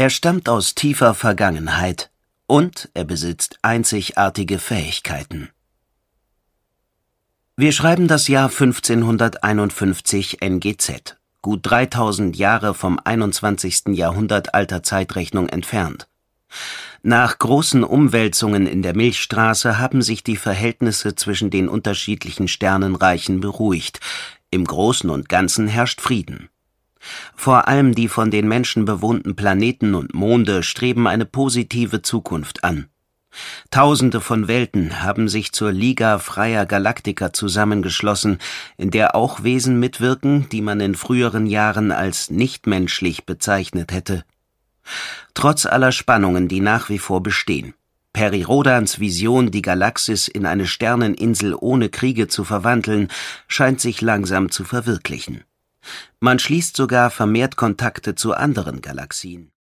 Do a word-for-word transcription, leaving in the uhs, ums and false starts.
Er stammt aus tiefer Vergangenheit und er besitzt einzigartige Fähigkeiten. Wir schreiben das Jahr fünfzehnhunderteinundfünfzig N G Z, gut dreitausend Jahre vom einundzwanzigsten Jahrhundert alter Zeitrechnung entfernt. Nach großen Umwälzungen in der Milchstraße haben sich die Verhältnisse zwischen den unterschiedlichen Sternenreichen beruhigt. Im Großen und Ganzen herrscht Frieden. Vor allem die von den Menschen bewohnten Planeten und Monde streben eine positive Zukunft an. Tausende von Welten haben sich zur Liga freier Galaktiker zusammengeschlossen, in der auch Wesen mitwirken, die man in früheren Jahren als nichtmenschlich bezeichnet hätte. Trotz aller Spannungen, die nach wie vor bestehen. Peri Rodans Vision, die Galaxis in eine Sterneninsel ohne Kriege zu verwandeln, scheint sich langsam zu verwirklichen. Man schließt sogar vermehrt Kontakte zu anderen Galaxien.